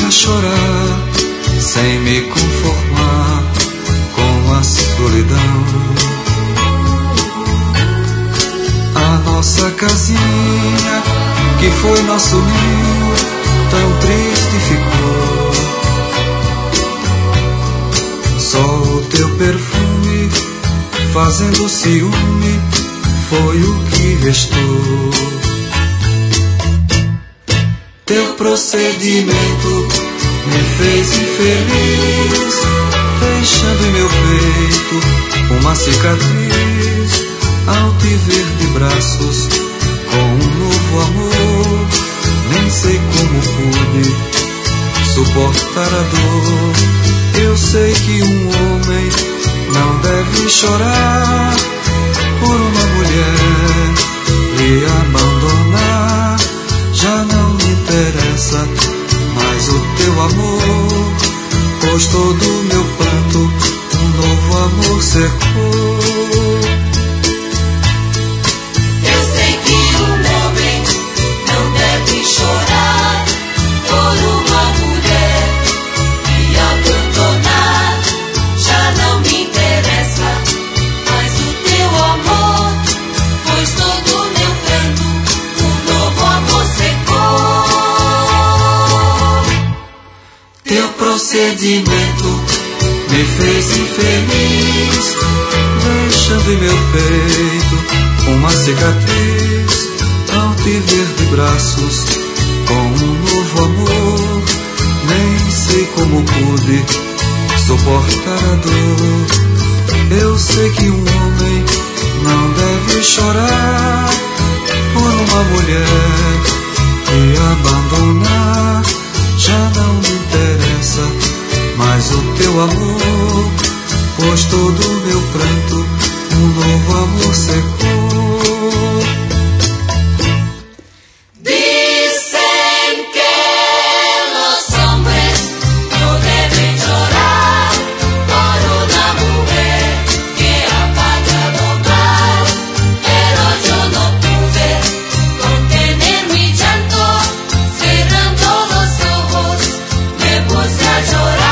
a chorar, sem me conformar com a solidão. A nossa casinha, que foi nosso ninho, tão triste ficou. Só o teu perfume, fazendo ciúme, foi o que restou. Teu procedimento me fez infeliz, deixando em meu peito uma cicatriz. Ao te ver de braços com um novo amor, nem sei como pude suportar a dor. Eu sei que um homem não deve chorar por uma mulher e abandonar. Já não me interessa mais o teu amor, pois todo meu pranto um novo amor secou. Eu sei que um homem não deve chorar por uma mulher e abandonar. Já não me interessa mais o teu amor, pois todo meu pranto um novo amor secou. Teu procedimento me fez infeliz, deixando em meu peito uma cicatriz. Ao te ver de braços com um novo amor, nem sei como pude suportar a dor. Eu sei que um homem não deve chorar por uma mulher e abandonar. Já não me interessa mais o teu amor, pois todo meu pranto um novo amor secou. Dicen que los hombres no deben llorar por una mujer que ha pagado mal, pero yo no pude contener mi llanto, cerrando los ojos me puse a llorar.